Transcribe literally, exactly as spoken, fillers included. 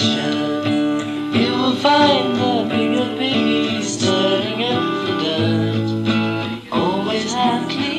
station, you will find the bigger piggy stirring up the dirt. Always have clean